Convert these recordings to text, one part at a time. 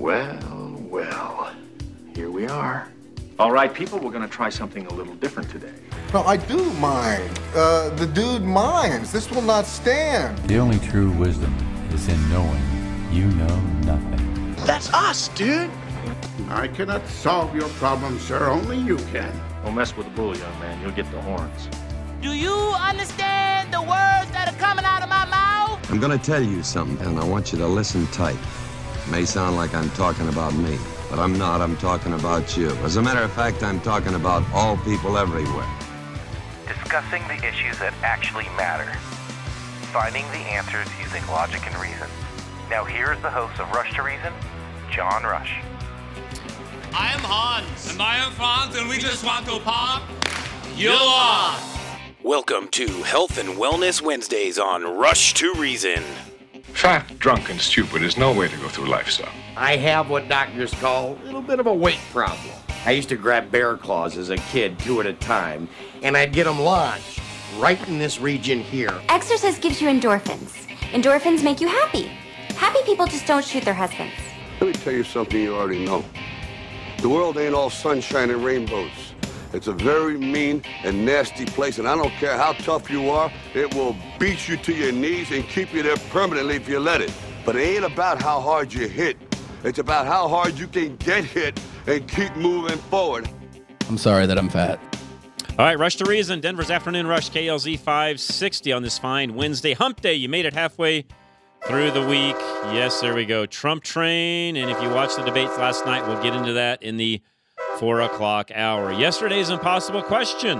Well, well, here we are. All right, people, we're going to try something a little different today. No, I do mind. The dude minds. This will not stand. The only true wisdom is in knowing you know nothing. That's us, dude. I cannot solve your problem, sir. Only you can. Don't mess with the bull, young man. You'll get the horns. Do you understand the words that are coming out of my mouth? I'm gonna tell you something, and I want you to listen tight. It may sound like I'm talking about me, but I'm not. I'm talking about you. As a matter of fact, I'm talking about all people everywhere. Discussing the issues that actually matter. Finding the answers using logic and reason. Now here is the host of Rush to Reason, John Rush. I am Hans. And I am Franz, and we just want to pop you on. Welcome to Health and Wellness Wednesdays on Rush to Reason. Fat, drunk, and stupid is no way to go through life, son. I have what doctors call a little bit of a weight problem. I used to grab bear claws as a kid, 2 at a time, and I'd get them lodged right in this region here. Exercise gives you endorphins. Endorphins make you happy. Happy people just don't shoot their husbands. Let me tell you something you already know. The world ain't all sunshine and rainbows. It's a very mean and nasty place, and I don't care how tough you are, it will beat you to your knees and keep you there permanently if you let it. But it ain't about how hard you hit. It's about how hard you can get hit and keep moving forward. I'm sorry that I'm fat. All right, Rush to Reason, Denver's Afternoon Rush, KLZ 560 on this fine Wednesday. Hump Day, you made it halfway through the week. Yes, there we go. Trump train, and if you watched the debates last night, we'll get into that in the 4 o'clock hour. Yesterday's impossible question.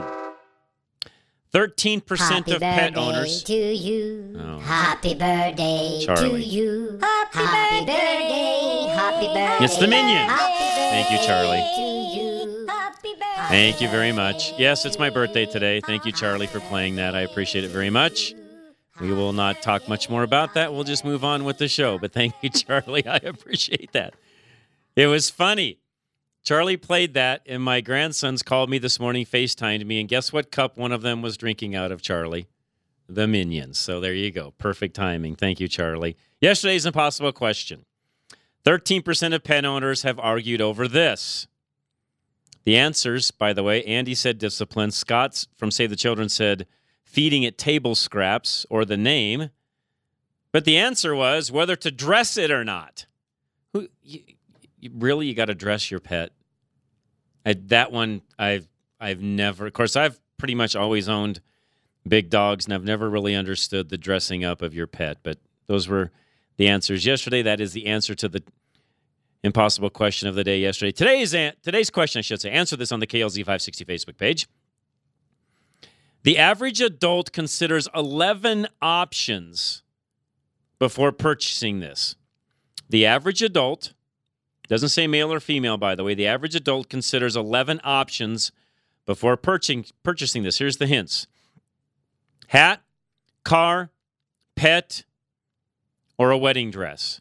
13% of pet owners. To you. Oh. Happy birthday Charlie. to you. Happy birthday. Happy birthday. It's the Minions. Thank you, Charlie. To you. Happy birthday. Thank you very much. Yes, it's my birthday today. Thank you, Charlie, for playing that. I appreciate it very much. We will not talk much more about that. We'll just move on with the show. But thank you, Charlie. I appreciate that. It was funny. Charlie played that, and my grandsons called me this morning, FaceTimed me, and guess what cup one of them was drinking out of, Charlie? The Minions. So there you go. Perfect timing. Thank you, Charlie. Yesterday's impossible question. 13% of pet owners have argued over this. The answers, by the way, Andy said discipline. Scott from Save the Children said feeding it table scraps, or the name. But the answer was whether to dress it or not. Really, you got to dress your pet? That one, I've never. Of course, I've pretty much always owned big dogs, and I've never really understood the dressing up of your pet. But those were the answers yesterday. That is the answer to the impossible question of the day yesterday. Today's question, I should say. Answer this on the KLZ 560 Facebook page. The average adult considers 11 options before purchasing this. The average adult. Doesn't say male or female, by the way. The average adult considers 11 options before purchasing this. Here's the hints. Hat, car, pet, or a wedding dress.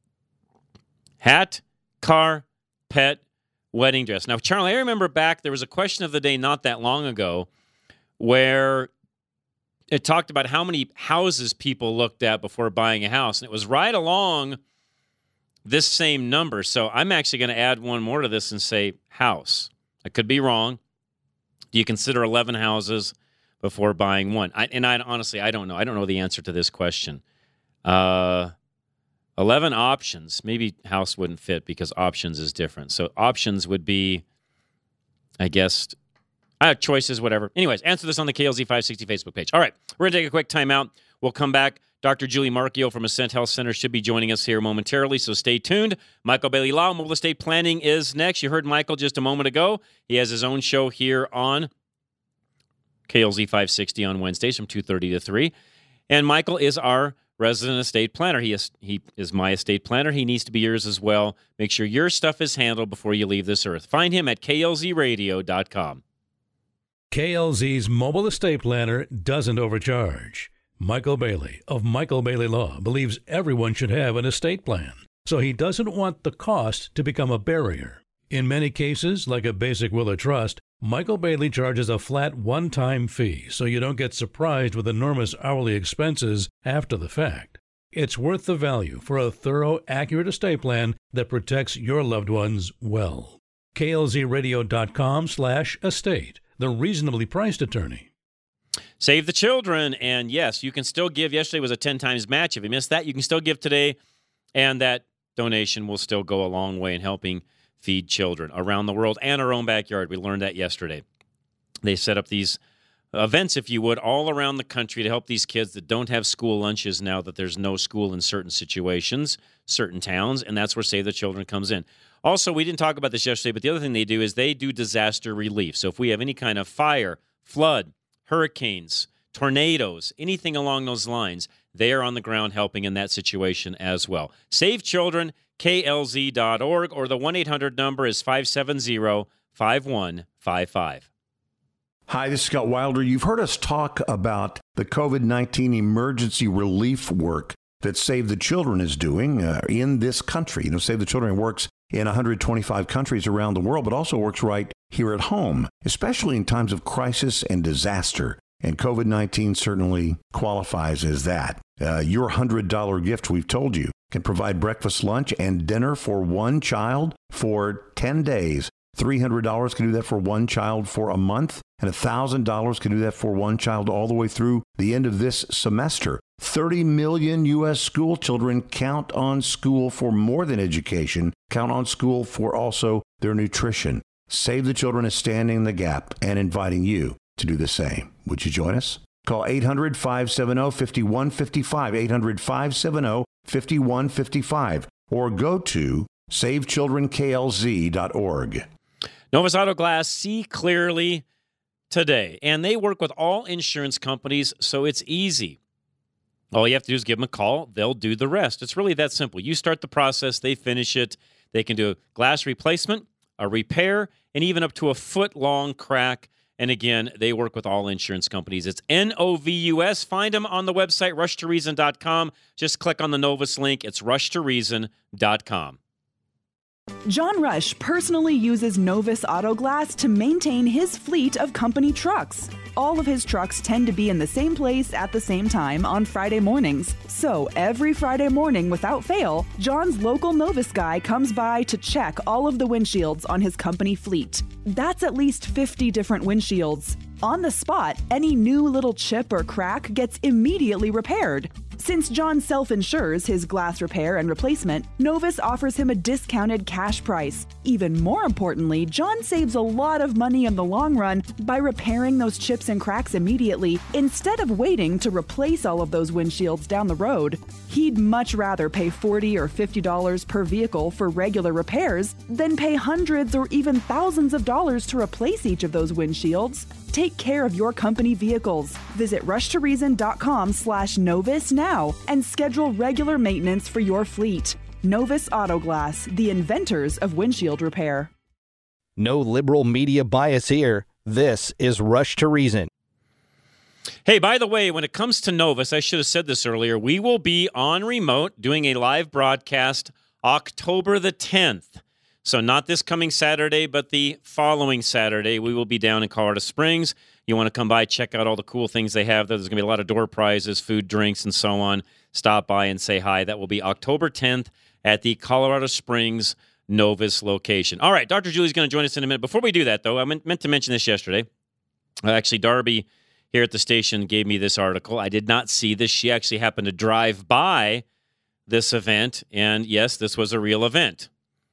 Hat, car, pet, wedding dress. Now, Charlie, I remember back, there was a question of the day not that long ago where it talked about how many houses people looked at before buying a house. And it was right along this same number. So I'm actually going to add one more to this and say house. I could be wrong. Do you consider 11 houses before buying one? Honestly, I don't know. I don't know the answer to this question. 11 options. Maybe house wouldn't fit because options is different. So options would be, I guess, choices, whatever. Anyways, answer this on the KLZ 560 Facebook page. All right, we're going to take a quick timeout. We'll come back. Dr. Julie Marchio from Ascent Health Center should be joining us here momentarily, so stay tuned. Michael Bailey Law, Mobile Estate Planning is next. You heard Michael just a moment ago. He has his own show here on KLZ 560 on Wednesdays from 2:30 to 3. And Michael is our resident estate planner. He is my estate planner. He needs to be yours as well. Make sure your stuff is handled before you leave this earth. Find him at klzradio.com. KLZ's Mobile Estate Planner doesn't overcharge. Michael Bailey of Michael Bailey Law believes everyone should have an estate plan, so he doesn't want the cost to become a barrier. In many cases, like a basic will or trust, Michael Bailey charges a flat one-time fee so you don't get surprised with enormous hourly expenses after the fact. It's worth the value for a thorough, accurate estate plan that protects your loved ones well. KLZradio.com/estate, the reasonably priced attorney. Save the children. And yes, you can still give. Yesterday was a 10 times match. If you missed that, you can still give today. And that donation will still go a long way in helping feed children around the world and our own backyard. We learned that yesterday. They set up these events, if you would, all around the country to help these kids that don't have school lunches now that there's no school in certain situations, certain towns, and that's where Save the Children comes in. Also, we didn't talk about this yesterday, but the other thing they do is they do disaster relief. So if we have any kind of fire, flood, hurricanes, tornadoes, anything along those lines, they are on the ground helping in that situation as well. Save Children, KLZ.org, or the 1-800 number is 570-5155. Hi, this is Scott Wilder. You've heard us talk about the COVID-19 emergency relief work that Save the Children is doing in this country. You know, Save the Children works in 125 countries around the world, but also works right here at home, especially in times of crisis and disaster. And COVID-19 certainly qualifies as that. Your $100 gift, we've told you, can provide breakfast, lunch, and dinner for one child for 10 days. $300 can do that for one child for a month, and $1,000 can do that for one child all the way through the end of this semester. 30 million U.S. school children count on school for more than education, count on school for also their nutrition. Save the Children is standing in the gap and inviting you to do the same. Would you join us? Call 800-570-5155, 800-570-5155, or go to SaveChildrenKLZ.org. Novus Auto Glass, see clearly today. And they work with all insurance companies, so it's easy. All you have to do is give them a call. They'll do the rest. It's really that simple. You start the process, they finish it. They can do a glass replacement, a repair, and even up to a foot-long crack. And again, they work with all insurance companies. It's Novus. Find them on the website, rushtoreason.com. Just click on the Novus link. It's rushtoreason.com. John Rush personally uses Novus Auto Glass to maintain his fleet of company trucks. All of his trucks tend to be in the same place at the same time on Friday mornings. So every Friday morning, without fail, John's local Novus guy comes by to check all of the windshields on his company fleet. That's at least 50 different windshields. On the spot, any new little chip or crack gets immediately repaired. Since John self-insures his glass repair and replacement, Novus offers him a discounted cash price. Even more importantly, John saves a lot of money in the long run by repairing those chips and cracks immediately instead of waiting to replace all of those windshields down the road. He'd much rather pay $40 or $50 per vehicle for regular repairs than pay hundreds or even thousands of dollars to replace each of those windshields. Take care of your company vehicles. Visit rushtoreason.com/Novus now and schedule regular maintenance for your fleet. Novus Auto Glass, the inventors of windshield repair. No liberal media bias here. This is Rush to Reason. Hey, by the way, when it comes to Novus, I should have said this earlier, we will be on remote doing a live broadcast October the 10th. So not this coming Saturday, but the following Saturday, we will be down in Colorado Springs. You want to come by, check out all the cool things they have. There's going to be a lot of door prizes, food, drinks, and so on. Stop by and say hi. That will be October 10th at the Colorado Springs Novus location. All right, Dr. Julie's going to join us in a minute. Before we do that, though, I meant to mention this yesterday. Actually, Darby here at the station gave me this article. I did not see this. She actually happened to drive by this event, and yes, this was a real event.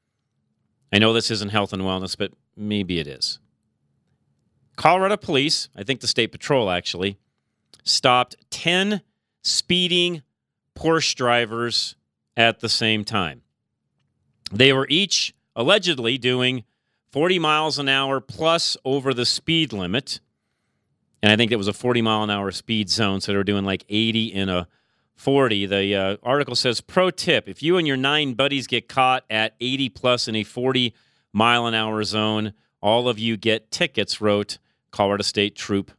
I know this isn't health and wellness, but maybe it is. Colorado police, I think the state patrol actually, stopped 10 speeding Porsche drivers at the same time. They were each allegedly doing 40 miles an hour plus over the speed limit. And I think it was a 40 mile an hour speed zone, so they were doing like 80 in a 40. The article says, pro tip, if you and your 9 buddies get caught at 80 plus in a 40 mile an hour zone, all of you get tickets, wrote Colorado State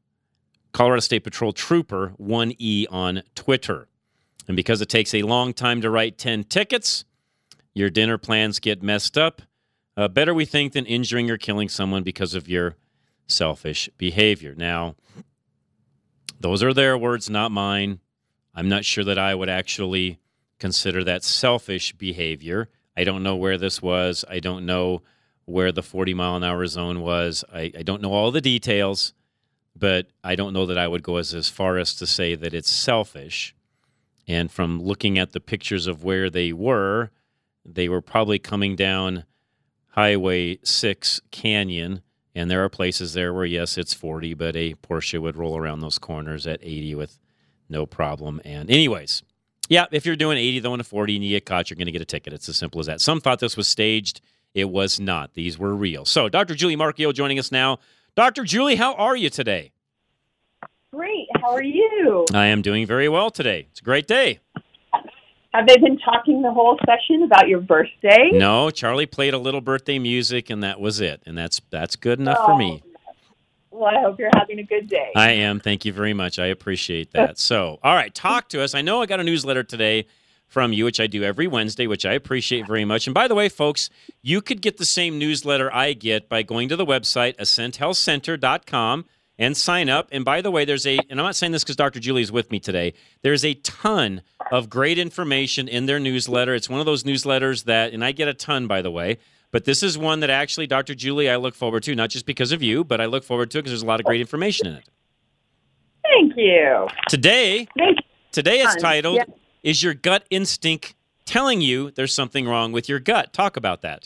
Patrol Trooper 1E on Twitter. And because it takes a long time to write 10 tickets, your dinner plans get messed up. Better, we think, than injuring or killing someone because of your selfish behavior. Now, those are their words, not mine. I'm not sure that I would actually consider that selfish behavior. I don't know where this was. I don't know where the 40-mile-an-hour zone was. I don't know all the details, but I don't know that I would go as far as to say that it's selfish. And from looking at the pictures of where they were probably coming down Highway 6 Canyon, and there are places there where, yes, it's 40, but a Porsche would roll around those corners at 80 with no problem. And anyways, yeah, if you're doing 80 going to 40 and you get caught, you're going to get a ticket. It's as simple as that. Some thought this was staged. It was not. These were real. So Dr. Julie Marchio joining us now. Dr. Julie, how are you today? Great. How are you? I am doing very well today. It's a great day. Have they been talking the whole session about your birthday? No, Charlie played a little birthday music, and that was it. And that's good enough for me. Well, I hope you're having a good day. I am. Thank you very much. I appreciate that. So, all right, talk to us. I know I got a newsletter today from you, which I do every Wednesday, which I appreciate very much. And by the way, folks, you could get the same newsletter I get by going to the website, AscentHealthCenter.com, and sign up. And by the way, and I'm not saying this because Dr. Julie is with me today, there's a ton of great information in their newsletter. It's one of those newsletters that, and I get a ton, by the way, but this is one that actually, Dr. Julie, I look forward to, not just because of you, but I look forward to it because there's a lot of great information in it. Thank you. Today it's titled, Yeah. Is Your Gut Instinct Telling You There's Something Wrong with Your Gut? Talk about that.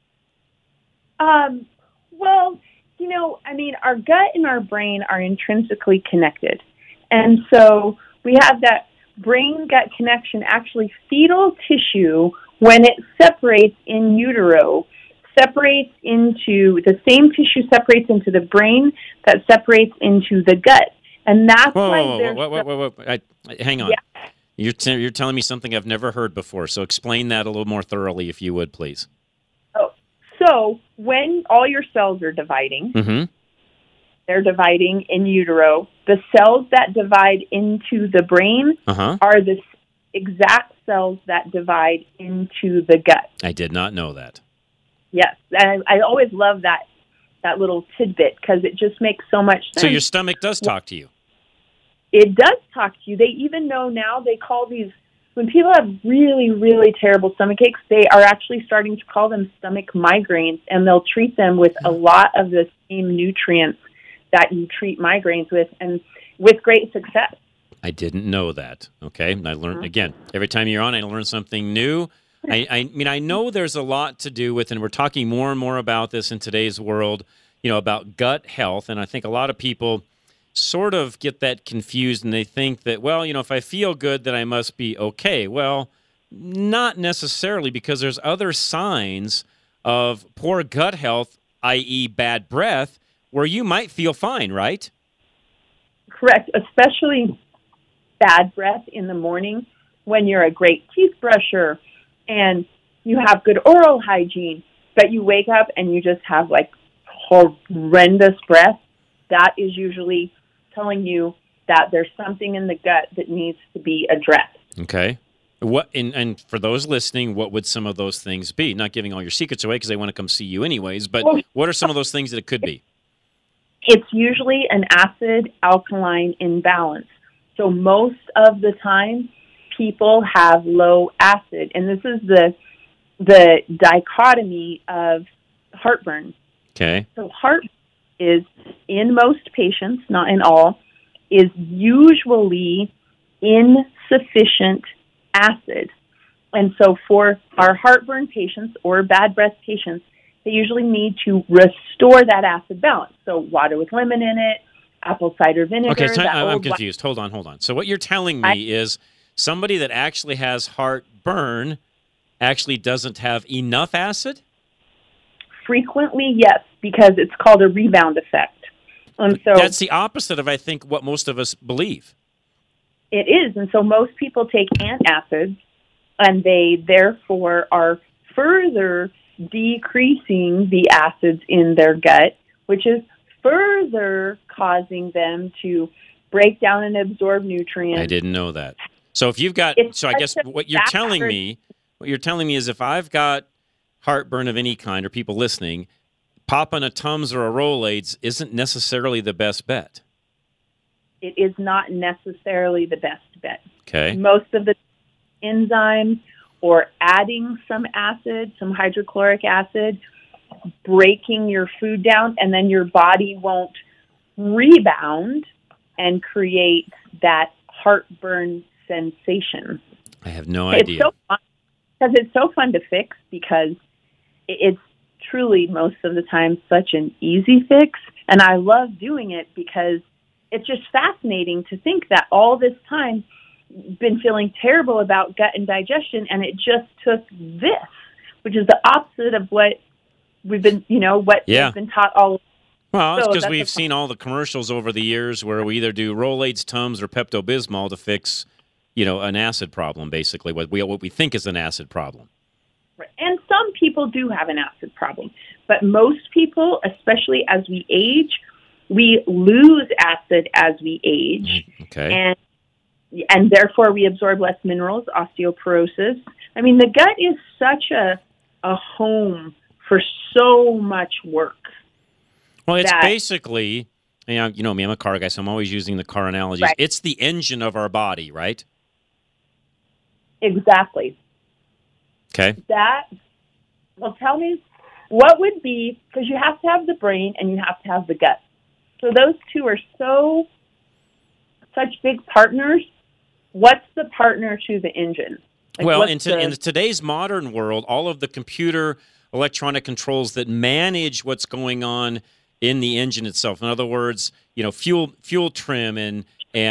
Well, our gut and our brain are intrinsically connected. And so we have that brain-gut connection. Actually, fetal tissue, when it separates in utero, separates into the same tissue separates into the brain that separates into the gut. And that's hang on. Yeah. You're telling me something I've never heard before, so explain that a little more thoroughly, if you would, please. So when all your cells are dividing, they're dividing in utero. The cells that divide into the brain are the exact cells that divide into the gut. I did not know that. Yes, and I always love that little tidbit because it just makes so much sense. So your stomach does talk to you? It does talk to you. They even know now, they call these, when people have really, really terrible stomach aches, they are actually starting to call them stomach migraines, and they'll treat them with a lot of the same nutrients that you treat migraines with, and with great success. I didn't know that. Okay, I learned again. Every time you're on, I learn something new. I mean, I know there's a lot to do with, and we're talking more and more about this in today's world, about gut health, and I think a lot of people sort of get that confused, and they think that, well, if I feel good, then I must be okay. Well, not necessarily, because there's other signs of poor gut health, i.e. bad breath, where you might feel fine, right? Correct, especially bad breath in the morning when you're a great teeth brusher and you have good oral hygiene, but you wake up and you just have like horrendous breath. That is usually telling you that there's something in the gut that needs to be addressed. Okay. What and for those listening, what would some of those things be? Not giving all your secrets away because they want to come see you anyways, but what are some of those things that it could be? It's usually an acid-alkaline imbalance. So most of the time, people have low acid, and this is the dichotomy of heartburn. Okay. So heartburn is, in most patients, not in all, is usually insufficient acid. And so for our heartburn patients or bad breath patients, they usually need to restore that acid balance. So water with lemon in it, apple cider vinegar. Okay, I'm confused. Hold on. So what you're telling me is somebody that actually has heartburn actually doesn't have enough acid? Frequently, yes, because it's called a rebound effect. And so that's the opposite of, I think, what most of us believe. It is. And so most people take antacids, and they therefore are further decreasing the acids in their gut, which is further causing them to break down and absorb nutrients. I didn't know that. So if you've got, I guess what you're telling me is if I've got heartburn of any kind, or people listening, popping a Tums or a Rolaids isn't necessarily the best bet. It is not necessarily the best bet. Okay. Most of the enzymes or adding some acid, some hydrochloric acid, breaking your food down, and then your body won't rebound and create that heartburn sensation. I have no idea. It's so fun because it's so fun to fix, because it's truly most of the time such an easy fix. And I love doing it because it's just fascinating to think that all this time been feeling terrible about gut and digestion, and it just took this, which is the opposite of what we've been, what we've been taught all. Well, it's because we've seen all the commercials over the years where we either do Rolaids, Tums, or Pepto-Bismol to fix, an acid problem, basically, what we think is an acid problem. And some people do have an acid problem, but most people, especially as we age, we lose acid as we age. Okay. And therefore we absorb less minerals, osteoporosis. I mean, the gut is such a home for so much work. Well, it's basically, you know me, I'm a car guy, so I'm always using the car analogies. Right. It's the engine of our body, right? Exactly. Okay. Well, tell me, what would be, because you have to have the brain and you have to have the gut. So those two are such big partners. What's the partner to the engine? Well, in today's modern world, all of the computer electronic controls that manage what's going on in the engine itself. In other words, fuel trim and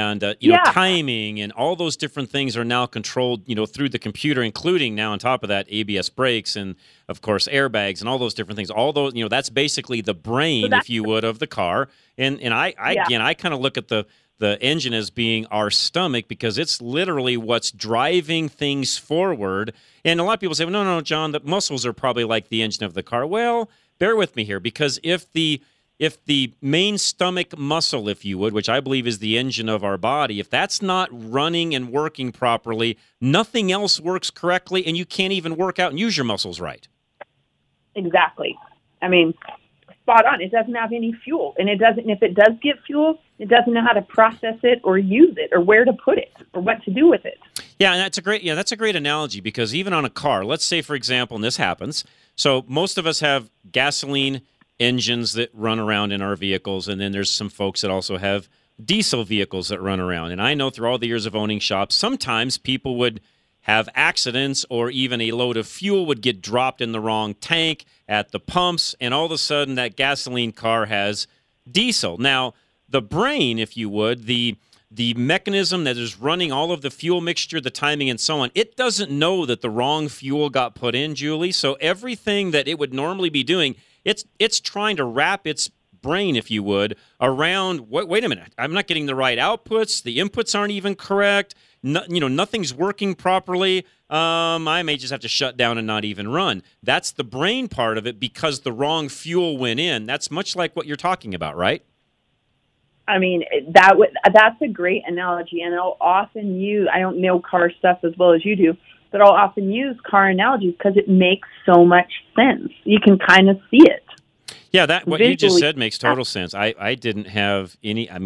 timing and all those different things are now controlled, through the computer, including now on top of that ABS brakes and of course airbags and all those different things. All those, that's basically the brain, if you would, of the car. And I kind of look at the engine as being our stomach, because it's literally what's driving things forward. And a lot of people say, well, no, John, the muscles are probably like the engine of the car. Well, bear with me here, because if the main stomach muscle, if you would, which I believe is the engine of our body, if that's not running and working properly, nothing else works correctly, and you can't even work out and use your muscles right. Exactly. I mean, spot on. It doesn't have any fuel, and if it does get fuel, it doesn't know how to process it or use it or where to put it or what to do with it. Yeah, and that's a great analogy, because even on a car, let's say, for example, and this happens, so most of us have gasoline engines that run around in our vehicles, and then there's some folks that also have diesel vehicles that run around. And I know through all the years of owning shops, sometimes people would have accidents, or even a load of fuel would get dropped in the wrong tank at the pumps, and all of a sudden that gasoline car has diesel. Now, the brain, if you would, the mechanism that is running all of the fuel mixture, the timing, and so on, it doesn't know that the wrong fuel got put in, Julie. So everything that it would normally be doing, it's trying to wrap its brain, if you would, around, wait a minute, I'm not getting the right outputs, the inputs aren't even correct, nothing's working properly, I may just have to shut down and not even run. That's the brain part of it, because the wrong fuel went in. That's much like what you're talking about, right? I mean, that's a great analogy, and I'll often use, I don't know car stuff as well as you do, but I'll often use car analogies because it makes so much sense. You can kind of see it. Yeah, what you just said makes total sense. I didn't have any, I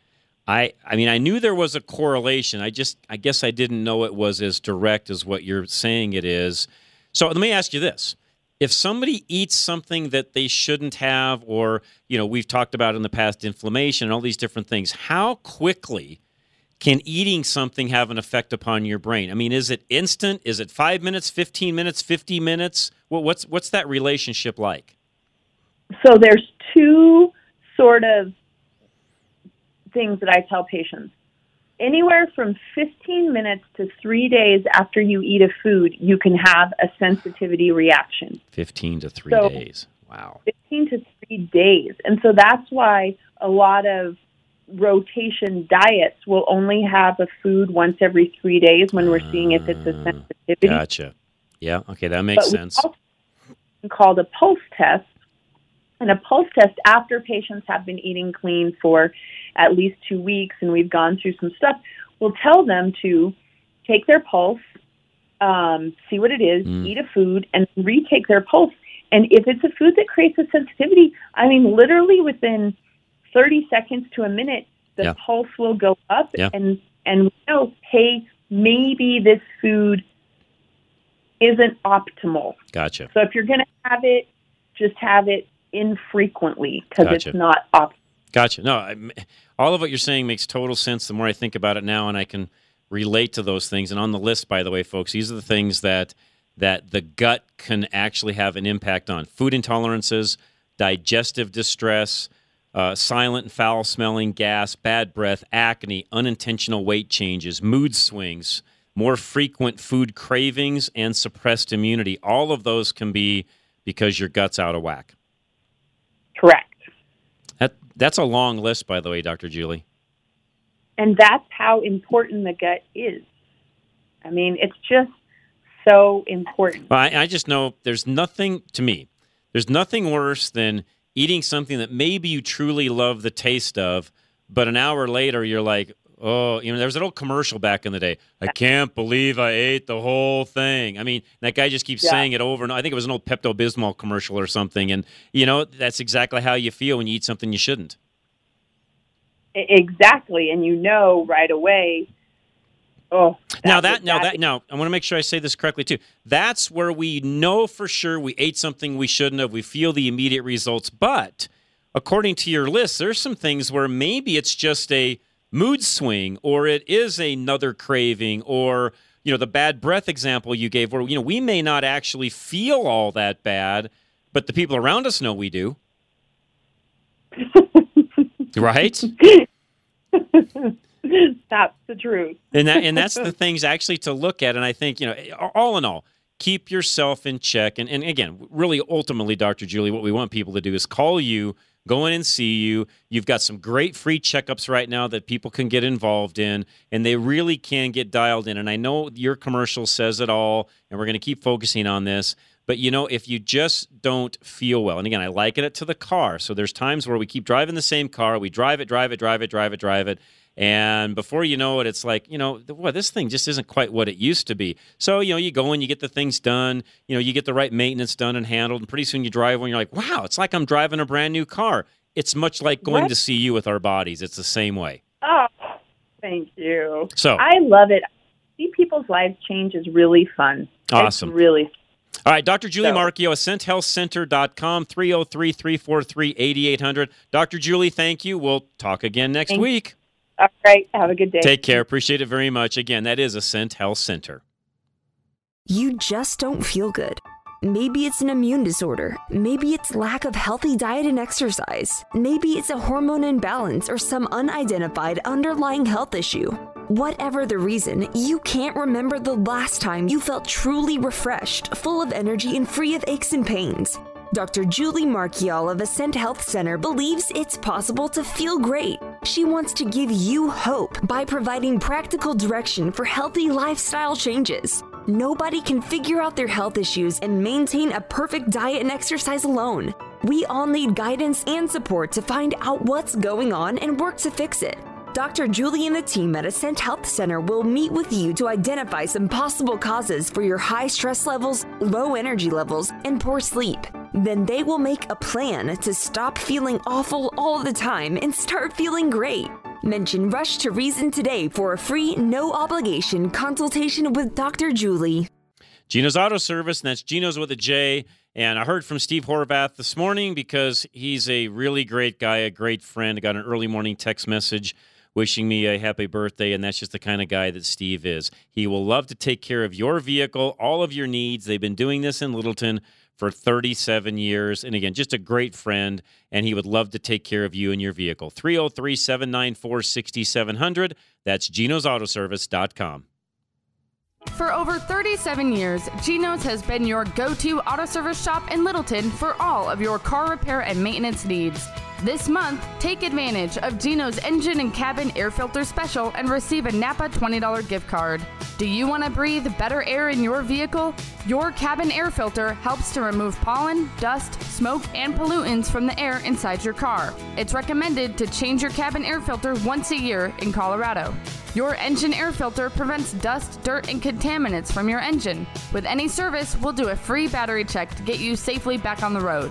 knew there was a correlation. I guess I didn't know it was as direct as what you're saying it is. So let me ask you this. If somebody eats something that they shouldn't have, or, we've talked about in the past inflammation and all these different things, how quickly can eating something have an effect upon your brain? I mean, is it instant? Is it 5 minutes, 15 minutes, 50 minutes? What's that relationship like? So there's two sort of things that I tell patients. Anywhere from 15 minutes to 3 days after you eat a food, you can have a sensitivity reaction. 15 to 3 days. Wow. 15 to 3 days. And so that's why a lot of rotation diets will only have a food once every 3 days when we're seeing if it's a sensitivity. Gotcha. Yeah, okay, that makes sense. We also called a pulse test. And a pulse test, after patients have been eating clean for at least 2 weeks and we've gone through some stuff, we'll tell them to take their pulse, see what it is, eat a food, and retake their pulse. And if it's a food that creates a sensitivity, literally within 30 seconds to a minute, the pulse will go up and we know, hey, maybe this food isn't optimal. Gotcha. So if you're going to have it, just have it infrequently because Gotcha. it's not optimal. Gotcha. No, all of what you're saying makes total sense the more I think about it now, and I can relate to those things. And on the list, by the way, folks, these are the things that the gut can actually have an impact on. Food intolerances, digestive distress, silent and foul-smelling gas, bad breath, acne, unintentional weight changes, mood swings, more frequent food cravings, and suppressed immunity. All of those can be because your gut's out of whack. Correct. That's a long list, by the way, Dr. Julie. And that's how important the gut is. I mean, it's just so important. Well, I just know there's nothing worse than eating something that maybe you truly love the taste of, but an hour later you're like, oh, there was an old commercial back in the day. I can't believe I ate the whole thing. I mean, that guy just keeps saying it over and over. I think it was an old Pepto-Bismol commercial or something. And, that's exactly how you feel when you eat something you shouldn't. Exactly. And right away, oh. Now, I want to make sure I say this correctly, too. That's where we know for sure we ate something we shouldn't have. We feel the immediate results. But according to your list, there's some things where maybe it's just a mood swing, or it is another craving, or, the bad breath example you gave where, we may not actually feel all that bad, but the people around us know we do. Right? That's the truth. and that's the things actually to look at. And I think, all in all, keep yourself in check. And again, really, ultimately, Dr. Julie, what we want people to do is call you, go in and see you. You've got some great free checkups right now that people can get involved in, and they really can get dialed in. And I know your commercial says it all, and we're going to keep focusing on this. But, if you just don't feel well, and again, I liken it to the car. So there's times where we keep driving the same car. We drive it. And before you know it, it's like, this thing just isn't quite what it used to be. So, you go and you get the things done, you get the right maintenance done and handled, and pretty soon you drive one, you're like, wow, it's like I'm driving a brand new car. It's much like going to see you with our bodies. It's the same way. Oh, thank you. So I love it. See people's lives change is really fun. Awesome. It's really fun. All right, Dr. Julie Marchio, AscentHealthCenter.com, 303-343-8800. Dr. Julie, thank you. We'll talk again next week. All right. Have a good day. Take care. Appreciate it very much. Again, that is Ascent Health Center. You just don't feel good. Maybe it's an immune disorder. Maybe it's lack of healthy diet and exercise. Maybe it's a hormone imbalance or some unidentified underlying health issue. Whatever the reason, you can't remember the last time you felt truly refreshed, full of energy, and free of aches and pains. Dr. Julie Marchiol of Ascent Health Center believes it's possible to feel great. She wants to give you hope by providing practical direction for healthy lifestyle changes. Nobody can figure out their health issues and maintain a perfect diet and exercise alone. We all need guidance and support to find out what's going on and work to fix it. Dr. Julie and the team at Ascent Health Center will meet with you to identify some possible causes for your high stress levels, low energy levels, and poor sleep. Then they will make a plan to stop feeling awful all the time and start feeling great. Mention Rush to Reason today for a free, no-obligation consultation with Dr. Julie. Gino's Auto Service, and that's Gino's with a J. And I heard from Steve Horvath this morning because he's a really great guy, a great friend. I got an early morning text message wishing me a happy birthday, and that's just the kind of guy that Steve is. He will love to take care of your vehicle, all of your needs. They've been doing this in Littleton for 37 years. And again, just a great friend, and he would love to take care of you and your vehicle. 303-794-6700. That's Gino'sAutoservice.com. For over 37 years, Gino's has been your go-to auto service shop in Littleton for all of your car repair and maintenance needs. This month, take advantage of Gino's Engine and Cabin Air Filter Special and receive a Napa $20 gift card. Do you want to breathe better air in your vehicle? Your cabin air filter helps to remove pollen, dust, smoke, and pollutants from the air inside your car. It's recommended to change your cabin air filter once a year in Colorado. Your engine air filter prevents dust, dirt, and contaminants from your engine. With any service, we'll do a free battery check to get you safely back on the road.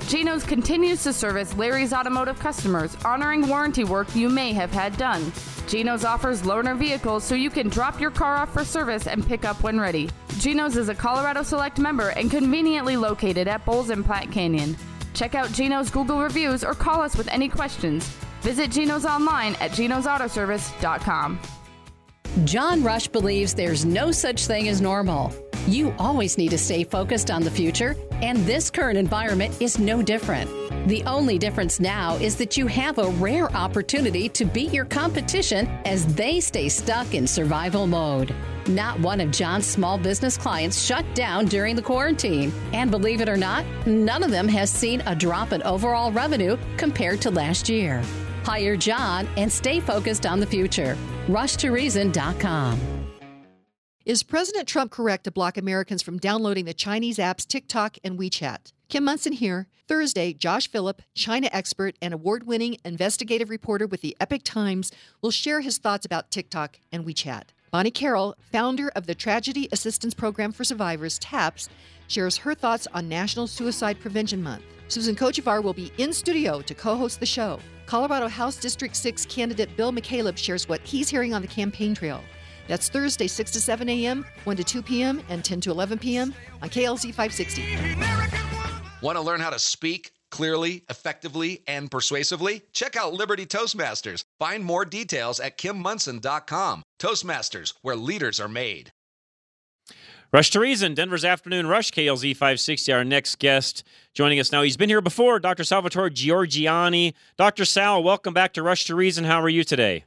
Geno's continues to service Larry's Automotive customers, honoring warranty work you may have had done. Geno's offers loaner vehicles so you can drop your car off for service and pick up when ready. Geno's is a Colorado Select member and conveniently located at Bowles and Platte Canyon. Check out Geno's Google reviews or call us with any questions. Visit Geno's online at genosautoservice.com. John Rush believes there's no such thing as normal. You always need to stay focused on the future, and this current environment is no different. The only difference now is that you have a rare opportunity to beat your competition as they stay stuck in survival mode. Not one of John's small business clients shut down during the quarantine. And believe it or not, none of them has seen a drop in overall revenue compared to last year. Hire John and stay focused on the future. RushToReason.com. Is President Trump correct to block Americans from downloading the Chinese apps TikTok and WeChat? Kim Munson here. Thursday, Josh Phillip, China expert and award-winning investigative reporter with the Epoch Times, will share his thoughts about TikTok and WeChat. Bonnie Carroll, founder of the Tragedy Assistance Program for Survivors, TAPS, shares her thoughts on National Suicide Prevention Month. Susan Kochevar will be in studio to co-host the show. Colorado House District 6 candidate Bill McCaleb shares what he's hearing on the campaign trail. That's Thursday, 6 to 7 a.m., 1 to 2 p.m., and 10 to 11 p.m. on KLZ 560. Want to learn how to speak clearly, effectively, and persuasively? Check out Liberty Toastmasters. Find more details at KimMunson.com. Toastmasters, where leaders are made. Rush to Reason, Denver's Afternoon Rush, KLZ 560. Our next guest joining us now. He's been here before, Dr. Salvatore Giorgiani. Dr. Sal, welcome back to Rush to Reason. How are you today?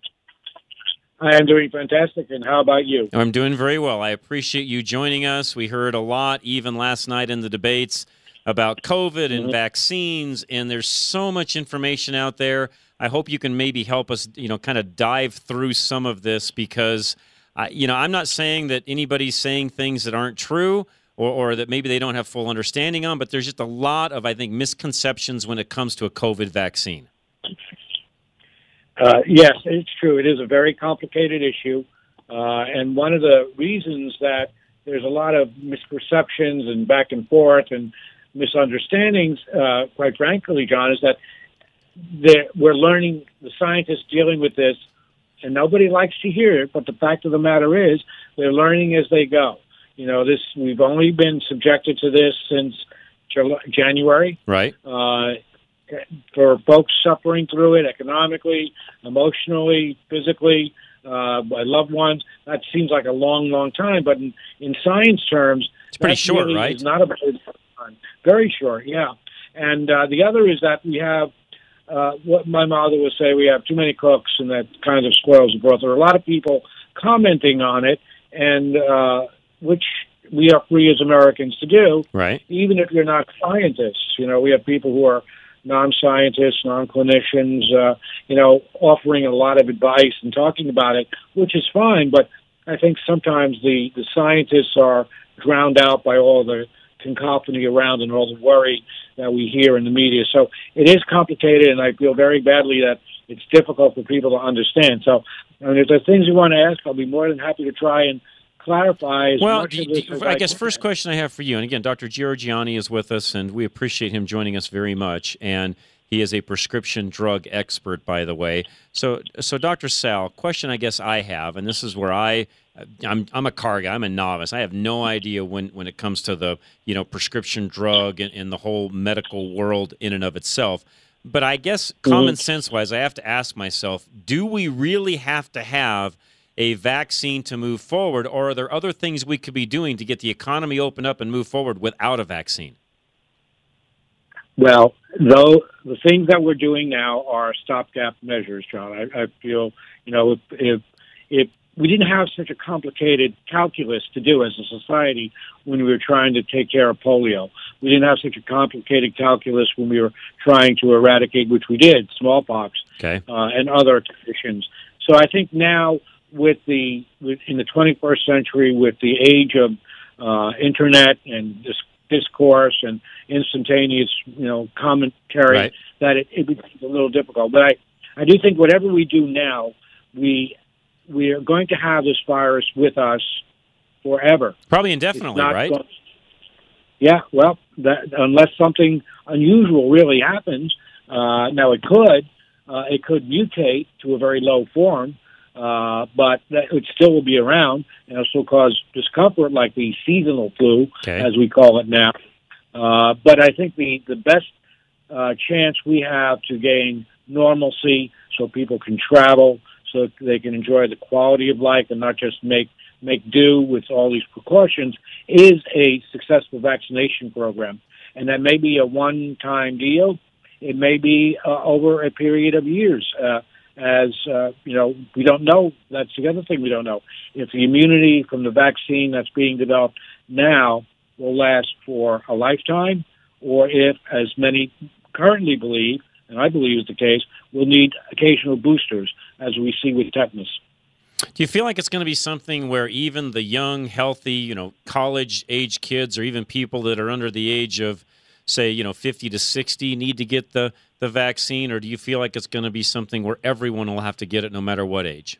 I am doing fantastic, and how about you? I'm doing very well. I appreciate you joining us. We heard a lot, even last night in the debates, about COVID and vaccines, and there's so much information out there. I hope you can maybe help us, kind of dive through some of this because, I'm not saying that anybody's saying things that aren't true or that maybe they don't have full understanding on, but there's just a lot of, I think, misconceptions when it comes to a COVID vaccine. Yes, it's true. It is a very complicated issue. And one of the reasons that there's a lot of misperceptions and back and forth and misunderstandings, quite frankly, John, is that we're learning, the scientists dealing with this, and nobody likes to hear it, but the fact of the matter is they're learning as they go. We've only been subjected to this since January. Right. For folks suffering through it economically, emotionally, physically, by loved ones, that seems like a long, long time. But in science terms, it's pretty short, really right? Is not a very long time. Very short, yeah. And the other is that we have what my mother would say: we have too many cooks, and that kind of spoils the broth. There are a lot of people commenting on it, and which we are free as Americans to do, right? Even if you're not scientists, we have people who are non-scientists, non-clinicians, offering a lot of advice and talking about it, which is fine. But I think sometimes the scientists are drowned out by all the cacophony around and all the worry that we hear in the media. So it is complicated, and I feel very badly that it's difficult for people to understand. So if there are things you want to ask, I'll be more than happy to try and clarify as much of this as I guess first question I have for you, and again, Dr. Giorgiani is with us, and we appreciate him joining us very much, and he is a prescription drug expert, by the way. So Dr. Sal, question I guess I have, and this is where I'm a car guy, I'm a novice. I have no idea when it comes to the prescription drug and the whole medical world in and of itself. But I guess common sense-wise, I have to ask myself, do we really have to have a vaccine to move forward, or are there other things we could be doing to get the economy open up and move forward without a vaccine? Well, though the things that we're doing now are stopgap measures, John. I feel, if we didn't have such a complicated calculus to do as a society when we were trying to take care of polio. We didn't have such a complicated calculus when we were trying to eradicate, which we did, smallpox and other conditions. So I think now, in the 21st century, with the age of internet and discourse and instantaneous, commentary, that it becomes a little difficult. But I do think whatever we do now, we are going to have this virus with us forever. Probably indefinitely, right? Yeah, well, unless something unusual really happens, now it could mutate to a very low form, but it still will be around, and it'll still cause discomfort like the seasonal flu, as we call it now. But I think the best chance we have to gain normalcy so people can travel, so they can enjoy the quality of life and not just make do with all these precautions, is a successful vaccination program. And that may be a one-time deal. It may be over a period of years. We don't know. That's the other thing we don't know. If the immunity from the vaccine that's being developed now will last for a lifetime, or if, as many currently believe, and I believe is the case, we'll need occasional boosters, as we see with tetanus. Do you feel like it's going to be something where even the young, healthy, college-age kids, or even people that are under the age of, say, 50 to 60 need to get the vaccine, or do you feel like it's going to be something where everyone will have to get it no matter what age?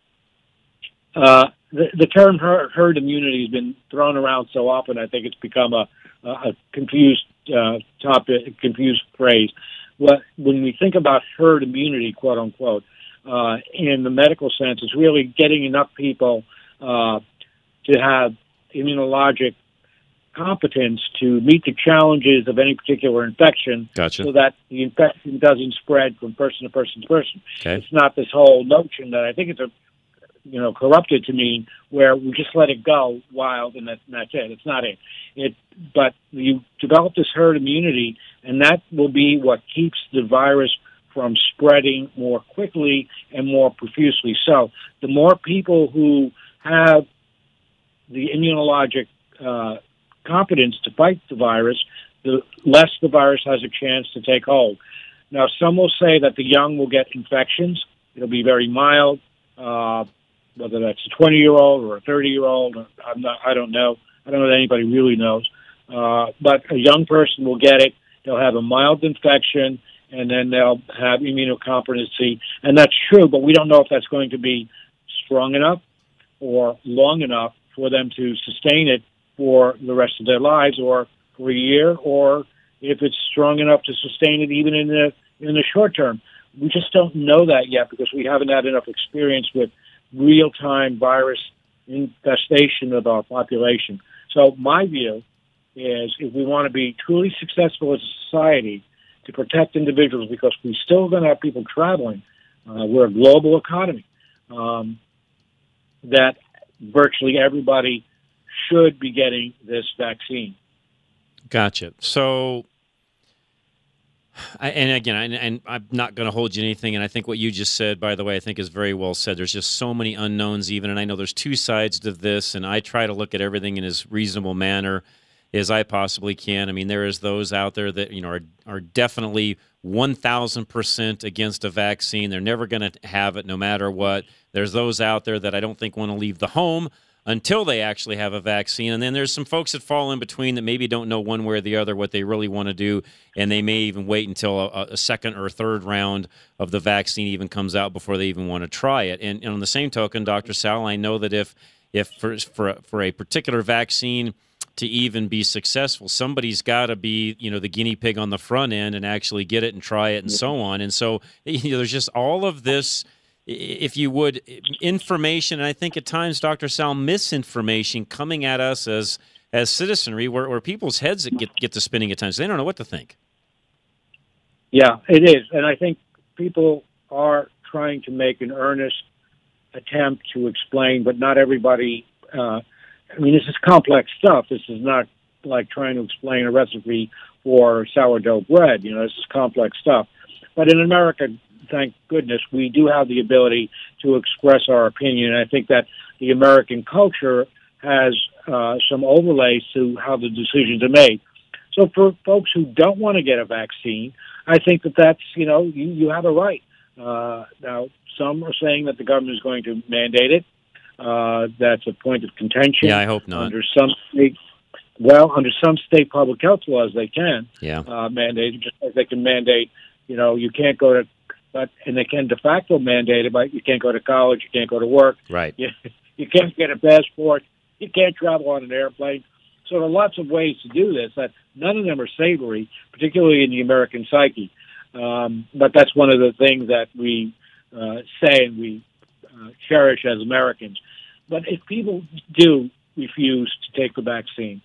The term herd immunity has been thrown around so often, I think it's become a confused topic, confused phrase. When we think about herd immunity, quote unquote, in the medical sense, it's really getting enough people to have immunologic competence to meet the challenges of any particular infection, so that the infection doesn't spread from person to person to person. Okay. It's not this whole notion that I think it's corrupted to mean where we just let it go wild and that's it. It's not it. But you develop this herd immunity, and that will be what keeps the virus from spreading more quickly and more profusely. So the more people who have the immunologic competence to fight the virus, the less the virus has a chance to take hold. Now, some will say that the young will get infections. It'll be very mild, whether that's a 20-year-old or a 30-year-old. I don't know. I don't know that anybody really knows. But a young person will get it. They'll have a mild infection, and then they'll have immunocompetency. And that's true, but we don't know if that's going to be strong enough or long enough for them to sustain it for the rest of their lives, or for a year, or if it's strong enough to sustain it even in the short term. We just don't know that yet because we haven't had enough experience with real-time virus infestation of our population. So my view is, if we want to be truly successful as a society to protect individuals, because we're still going to have people traveling, we're a global economy, that virtually everybody should be getting this vaccine. Gotcha. So, and I'm not going to hold you anything, and I think what you just said, by the way, I think is very well said. There's just so many unknowns even, and I know there's two sides to this, and I try to look at everything in as reasonable manner as I possibly can. I mean, there is those out there that are definitely 1,000% against a vaccine. They're never going to have it no matter what. There's those out there that I don't think want to leave the home until they actually have a vaccine. And then there's some folks that fall in between that maybe don't know one way or the other what they really want to do, and they may even wait until a second or third round of the vaccine even comes out before they even want to try it. And on the same token, Dr. Sal, I know that if for a particular vaccine to even be successful, somebody's got to be, the guinea pig on the front end and actually get it and try it and so on. And so, there's just all of this, if you would, information, and I think at times, Dr. Sal, misinformation coming at us as citizenry, where people's heads get to spinning at times. They don't know what to think. Yeah, it is. And I think people are trying to make an earnest attempt to explain, but not everybody. This is complex stuff. This is not like trying to explain a recipe for sourdough bread. This is complex stuff. But in America, thank goodness, we do have the ability to express our opinion. And I think that the American culture has some overlays to how the decisions are made. So for folks who don't want to get a vaccine, I think that's, you have a right. Now, some are saying that the government is going to mandate it. That's a point of contention. Yeah, I hope not. Under some state public health laws, they can mandate it, just like they can mandate, you can't go to, and they can de facto mandate it, but you can't go to college, you can't go to work. Right. You can't get a passport, you can't travel on an airplane. So there are lots of ways to do this. That none of them are savory, particularly in the American psyche. But that's one of the things that we say and we cherish as Americans. But if people do refuse to take the vaccine,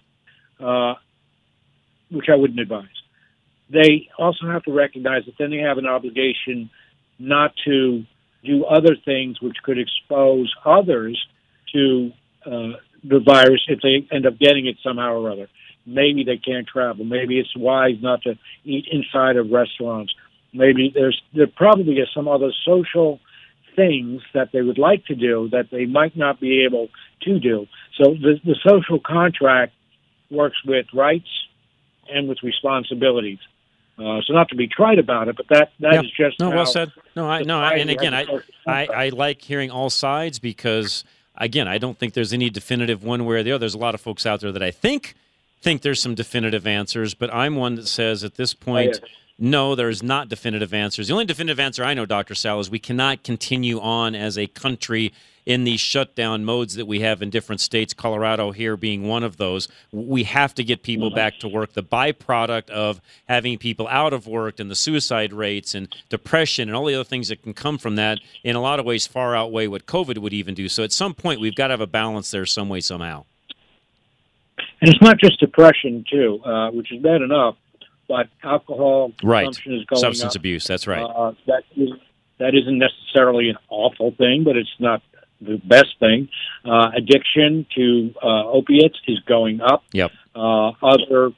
which I wouldn't advise, they also have to recognize that then they have an obligation not to do other things which could expose others to the virus if they end up getting it somehow or other. Maybe they can't travel. Maybe it's wise not to eat inside of restaurants. Maybe there probably is some other social things that they would like to do that they might not be able to do. So the social contract works with rights and with responsibilities. So not to be trite about it, but that is just no. How Well said. And again, I like hearing all sides because, again, I don't think there's any definitive one way or the other. There's a lot of folks out there that I think there's some definitive answers, but I'm one that says at this point, no, there's not definitive answers. The only definitive answer I know, Dr. Sal, is we cannot continue on as a country in these shutdown modes that we have in different states, Colorado here being one of those. We have to get people back to work. The byproduct of having people out of work and the suicide rates and depression and all the other things that can come from that, in a lot of ways, far outweigh what COVID would even do. So at some point, we've got to have a balance there some way, somehow. And it's not just depression, too, which is bad enough, but alcohol consumption is going Substance up. abuse, that's right. That isn't necessarily an awful thing, but it's not the best thing. Addiction to opiates is going up. Yep. Other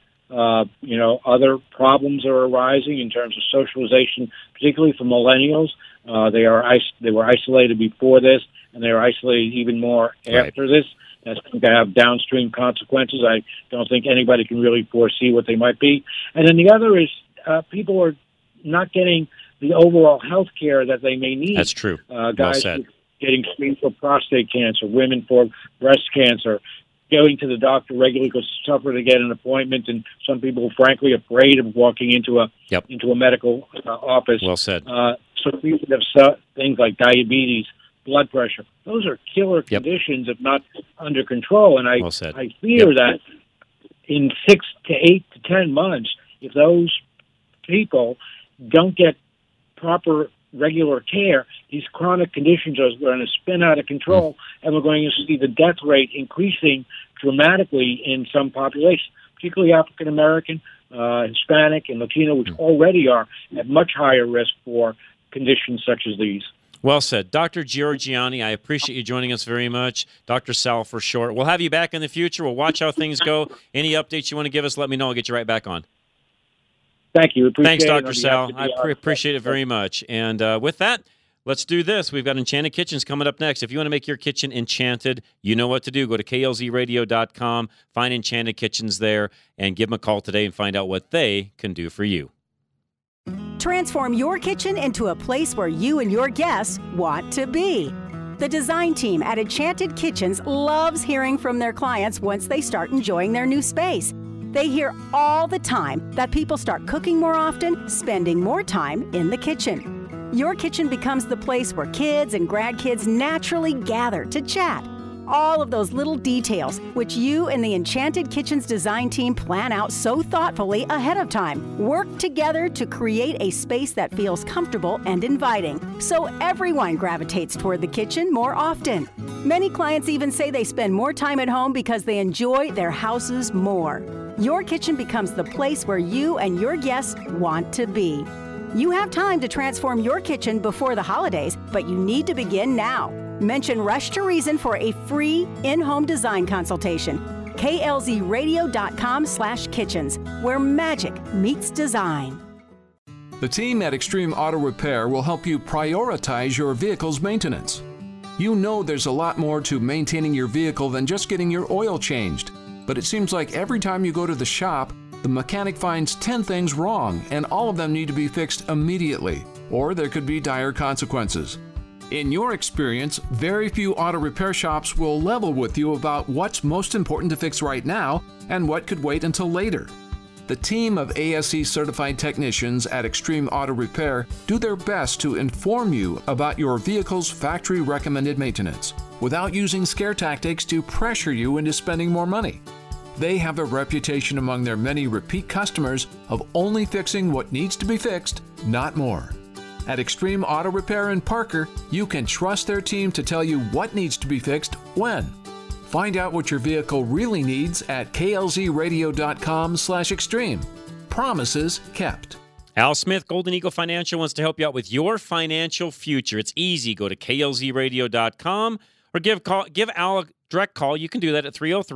problems are arising in terms of socialization, particularly for millennials. They were isolated before this, and they are isolated even more after this. That's going to have downstream consequences. I don't think anybody can really foresee what they might be. And then the other is people are not getting the overall health care that they may need. That's true. Guys getting screened for prostate cancer, women for breast cancer, going to the doctor regularly because it's tougher to get an appointment, and some people are frankly afraid of walking into a medical office. Well said. So people have things like diabetes, blood pressure. Those are killer conditions if not under control. And I fear that in 6 to 8 to 10 months, if those people don't get proper regular care, these chronic conditions are going to spin out of control, and we're going to see the death rate increasing dramatically in some populations, particularly African American, Hispanic, and Latino, which already are at much higher risk for conditions such as these. Well said. Dr. Giorgiani, I appreciate you joining us very much. Dr. Sal for short. We'll have you back in the future. We'll watch how things go. Any updates you want to give us, let me know. I'll get you right back on. Thank you. Thanks, Dr. Sal. I appreciate it very much. And with that, let's do this. We've got Enchanted Kitchens coming up next. If you want to make your kitchen enchanted, you know what to do. Go to klzradio.com, find Enchanted Kitchens there, and give them a call today and find out what they can do for you. Transform your kitchen into a place where you and your guests want to be. The design team at Enchanted Kitchens loves hearing from their clients once they start enjoying their new space. They hear all the time that people start cooking more often, spending more time in the kitchen. Your kitchen becomes the place where kids and grandkids naturally gather to chat. All of those little details, which you and the Enchanted Kitchens design team plan out so thoughtfully ahead of time, work together to create a space that feels comfortable and inviting, so everyone gravitates toward the kitchen more often. Many clients even say they spend more time at home because they enjoy their houses more. Your kitchen becomes the place where you and your guests want to be. You have time to transform your kitchen before the holidays, but you need to begin now. Mention Rush to Reason for a free in-home design consultation. klzradio.com/kitchens, where magic meets design. The team at Extreme Auto Repair will help you prioritize your vehicle's maintenance. You know there's a lot more to maintaining your vehicle than just getting your oil changed. But it seems like every time you go to the shop, the mechanic finds 10 things wrong, and all of them need to be fixed immediately, or there could be dire consequences. In your experience, very few auto repair shops will level with you about what's most important to fix right now and what could wait until later. The team of ASE certified technicians at Extreme Auto Repair do their best to inform you about your vehicle's factory recommended maintenance without using scare tactics to pressure you into spending more money. They have a reputation among their many repeat customers of only fixing what needs to be fixed, not more. At Extreme Auto Repair in Parker, you can trust their team to tell you what needs to be fixed when. Find out what your vehicle really needs at klzradio.com/extreme. Promises kept. Al Smith, Golden Eagle Financial, wants to help you out with your financial future. It's easy. Go to klzradio.com or give Al a direct call. You can do that at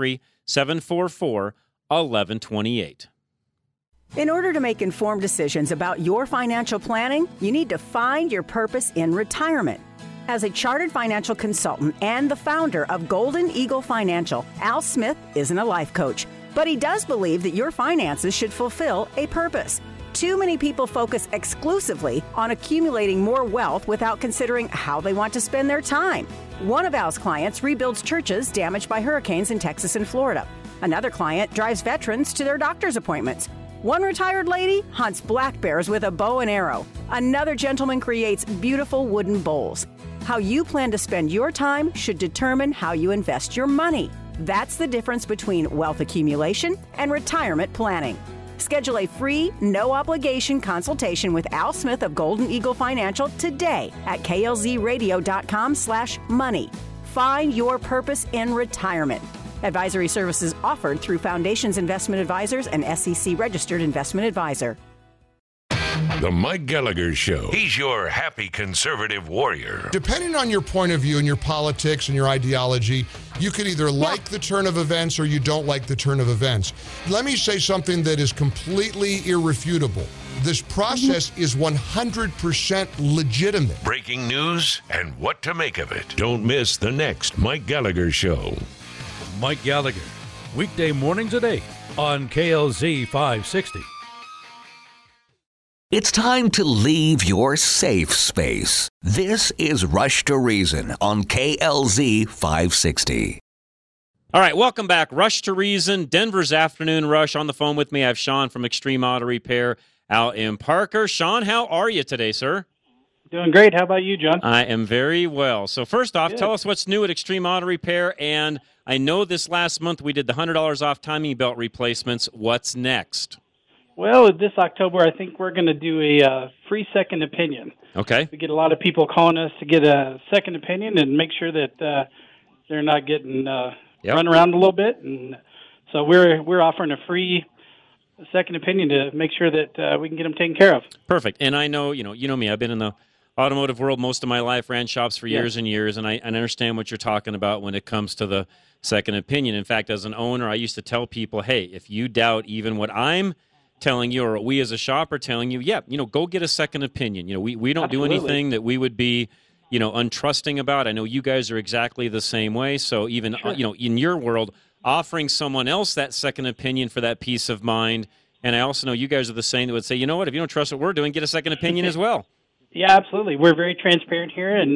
303-744-1128. In order to make informed decisions about your financial planning, you need to find your purpose in retirement. As a chartered financial consultant and the founder of Golden Eagle Financial, Al Smith isn't a life coach, but he does believe that your finances should fulfill a purpose. Too many people focus exclusively on accumulating more wealth without considering how they want to spend their time. One of Al's clients rebuilds churches damaged by hurricanes in Texas and Florida. Another client drives veterans to their doctor's appointments. One retired lady hunts black bears with a bow and arrow. Another gentleman creates beautiful wooden bowls. How you plan to spend your time should determine how you invest your money. That's the difference between wealth accumulation and retirement planning. Schedule a free, no-obligation consultation with Al Smith of Golden Eagle Financial today at klzradio.com/money. Find your purpose in retirement. Advisory services offered through Foundations Investment Advisors and SEC-registered investment advisor. The Mike Gallagher Show. He's your happy conservative warrior. Depending on your point of view and your politics and your ideology, you could either like the turn of events or you don't like the turn of events. Let me say something that is completely irrefutable. This process is 100% legitimate. Breaking news and what to make of it. Don't miss the next Mike Gallagher Show. Mike Gallagher, weekday mornings at 8 on KLZ 560. It's time to leave your safe space. This is Rush to Reason on KLZ 560. All right, welcome back. Rush to Reason, Denver's Afternoon Rush. On the phone with me, I have Sean from Extreme Auto Repair out in Parker. Sean, how are you today, sir? Doing great. How about you, John? I am very well. So first off, Good. Tell us what's new at Extreme Auto Repair. And I know this last month we did the $100 off timing belt replacements. What's next? Well, this October, I think we're going to do a free second opinion. Okay. We get a lot of people calling us to get a second opinion and make sure that they're not getting run around a little bit. And so we're offering a free second opinion to make sure that we can get them taken care of. Perfect. And I know, you know me, I've been in the automotive world most of my life, ran shops for years and years, and I understand what you're talking about when it comes to the second opinion. In fact, as an owner, I used to tell people, hey, if you doubt even what I'm telling you, or we as a shop are telling you, go get a second opinion. We don't do anything that we would be, untrusting about. I know you guys are exactly the same way. So even, in your world, offering someone else that second opinion for that peace of mind. And I also know you guys are the same that would say, you know what, if you don't trust what we're doing, get a second opinion as well. Yeah, absolutely. We're very transparent here, and,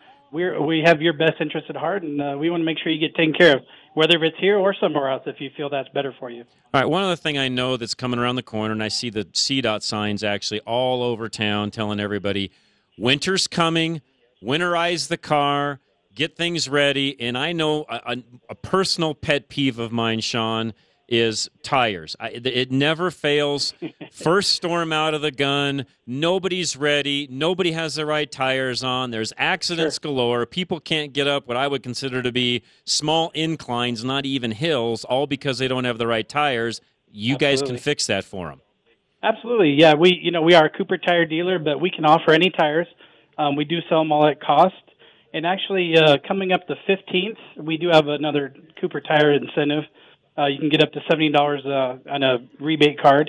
we have your best interest at heart, and we want to make sure you get taken care of, whether it's here or somewhere else, if you feel that's better for you. All right, one other thing I know that's coming around the corner, and I see the CDOT signs actually all over town telling everybody, winter's coming, winterize the car, get things ready. And I know a personal pet peeve of mine, Sean, is tires. It never fails. First storm out of the gun, nobody's ready, nobody has the right tires on, there's accidents galore, people can't get up what I would consider to be small inclines, not even hills, all because they don't have the right tires. You guys can fix that for them. Absolutely, yeah. We are a Cooper tire dealer, but we can offer any tires. We do sell them all at cost. And actually, coming up the 15th, we do have another Cooper tire incentive. You can get up to $70 on a rebate card.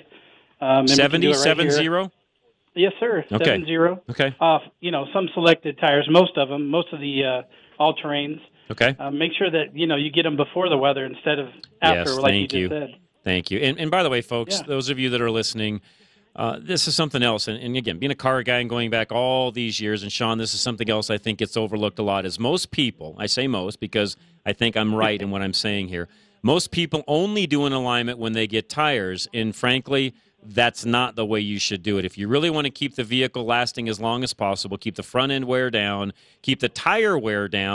70? Yes, sir. Okay. 70. Okay. Off, some selected tires, most of them, most of the all-terrains. Okay. Make sure that, you get them before the weather instead of after, yes, like you just said. Thank you. And by the way, folks, those of you that are listening, this is something else. And again, being a car guy and going back all these years, and Sean, this is something else I think gets overlooked a lot, is most people, I say most because I think I'm right in what I'm saying here, most people only do an alignment when they get tires, and frankly, that's not the way you should do it. If you really want to keep the vehicle lasting as long as possible, keep the front end wear down, keep the tire wear down,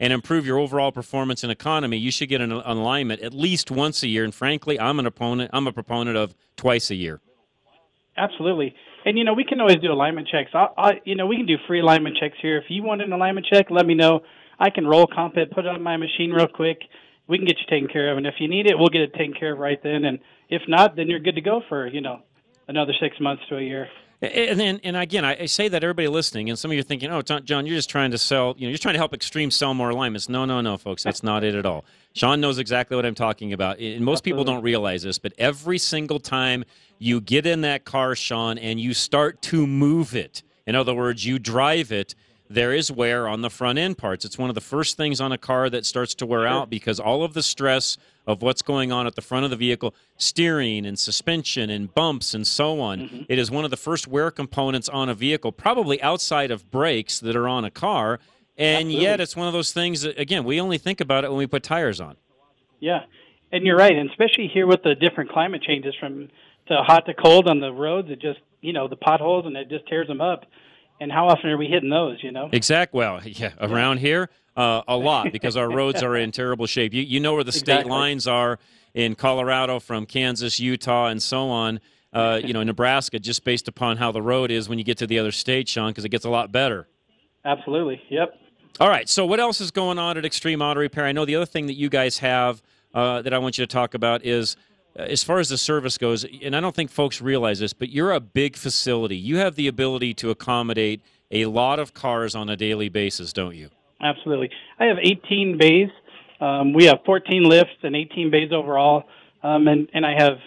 and improve your overall performance and economy, you should get an alignment at least once a year. And frankly, I'm a proponent of twice a year. Absolutely. And, we can always do alignment checks. We can do free alignment checks here. If you want an alignment check, let me know. I can roll comp it, put it on my machine real quick. We can get you taken care of. And if you need it, we'll get it taken care of right then. And if not, then you're good to go for, another 6 months to a year. And again, I say that everybody listening, and some of you are thinking, oh, John, you're just trying to sell, you're trying to help Extreme sell more alignments. No, folks, that's not it at all. Sean knows exactly what I'm talking about. And most people don't realize this, but every single time you get in that car, Sean, and you start to move it, in other words, you drive it, there is wear on the front end parts. It's one of the first things on a car that starts to wear out because all of the stress of what's going on at the front of the vehicle, steering and suspension and bumps and so on. It is one of the first wear components on a vehicle, probably outside of brakes that are on a car, and yet it's one of those things that, again, we only think about it when we put tires on. Yeah, and you're right, and especially here with the different climate changes from to hot to cold on the roads, it just, the potholes, and it just tears them up. And how often are we hitting those, Exactly. Well, yeah, around here, a lot, because our roads are in terrible shape. You know where the state lines are in Colorado from Kansas, Utah, and so on, Nebraska, just based upon how the road is when you get to the other state, Sean, because it gets a lot better. Absolutely. Yep. All right. So what else is going on at Extreme Auto Repair? I know the other thing that you guys have that I want you to talk about is as far as the service goes, and I don't think folks realize this, but you're a big facility. You have the ability to accommodate a lot of cars on a daily basis, don't you? Absolutely. I have 18 bays. We have 14 lifts and 18 bays overall. And I have,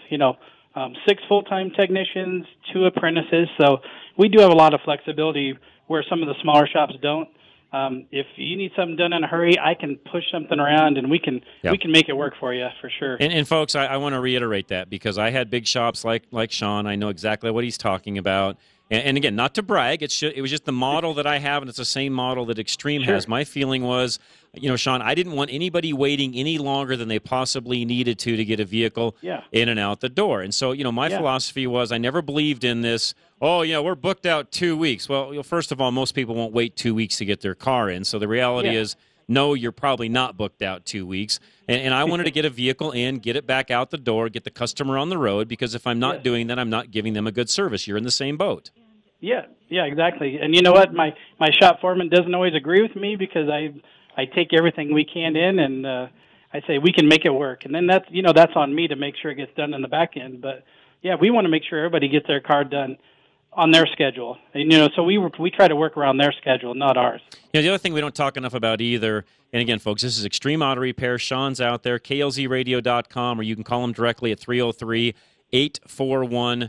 6 full-time technicians, 2 apprentices. So we do have a lot of flexibility where some of the smaller shops don't. If you need something done in a hurry, I can push something around, and we can make it work for you for sure. And folks, I want to reiterate that because I had big shops like Sean. I know exactly what he's talking about. And again, not to brag, it was just the model that I have, and it's the same model that Extreme has. My feeling was, Sean, I didn't want anybody waiting any longer than they possibly needed to get a vehicle in and out the door. And so, my philosophy was I never believed in this, we're booked out 2 weeks. Well, first of all, most people won't wait 2 weeks to get their car in. So the reality is, no, you're probably not booked out 2 weeks. And I wanted to get a vehicle in, get it back out the door, get the customer on the road, because if I'm not doing that, I'm not giving them a good service. You're in the same boat. Yeah, exactly. And you know what? My shop foreman doesn't always agree with me because I take everything we can in, and I say we can make it work. And then that's on me to make sure it gets done in the back end. But, we want to make sure everybody gets their car done on their schedule. And, so we try to work around their schedule, not ours. The other thing we don't talk enough about either, and again, folks, this is Extreme Auto Repair. Sean's out there, klzradio.com, or you can call him directly at 303-841-1071.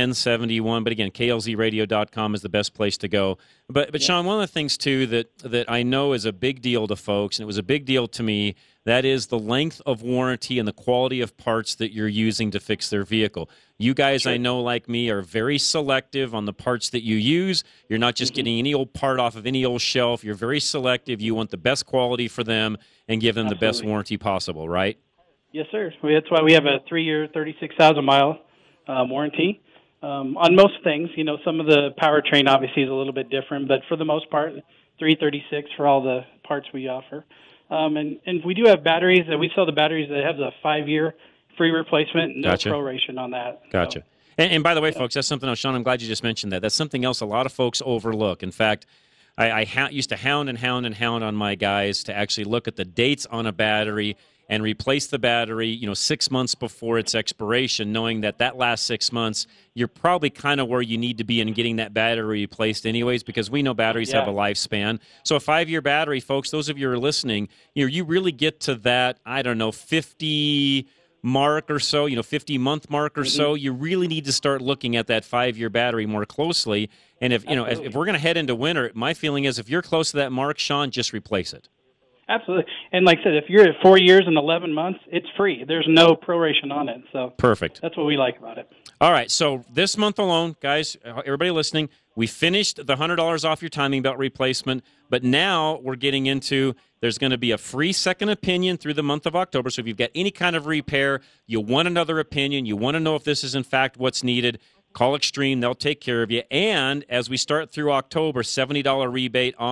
But again, klzradio.com is the best place to go. But Sean, one of the things, too, that I know is a big deal to folks, and it was a big deal to me, that is the length of warranty and the quality of parts that you're using to fix their vehicle. You guys, I know, like me, are very selective on the parts that you use. You're not just getting any old part off of any old shelf. You're very selective. You want the best quality for them and give them the best warranty possible, right? Yes, sir. That's why we have a 3-year, 36,000-mile warranty. On most things, some of the powertrain obviously is a little bit different, but for the most part, 336 for all the parts we offer. And we do have batteries. We sell the batteries that have the 5-year free replacement, no proration on that. Gotcha. So. And by the way, folks, that's something else. Sean, I'm glad you just mentioned that. That's something else a lot of folks overlook. In fact, I used to hound on my guys to actually look at the dates on a battery and replace the battery, 6 months before its expiration, knowing that last 6 months, you're probably kind of where you need to be in getting that battery replaced anyways, because we know batteries have a lifespan. So a 5-year battery, folks, those of you who are listening, you really get to that, 50 mark or so, 50-month mark or so, you really need to start looking at that 5-year battery more closely. And if we're going to head into winter, my feeling is if you're close to that mark, Sean, just replace it. Absolutely. And like I said, if you're at 4 years and 11 months, it's free. There's no proration on it. So perfect. That's what we like about it. All right. So this month alone, guys, everybody listening, we finished the $100 off your timing belt replacement, but now we're getting into there's going to be a free second opinion through the month of October. So if you've got any kind of repair, you want another opinion, you want to know if this is in fact what's needed, call Extreme. They'll take care of you. And as we start through October, $70 rebate on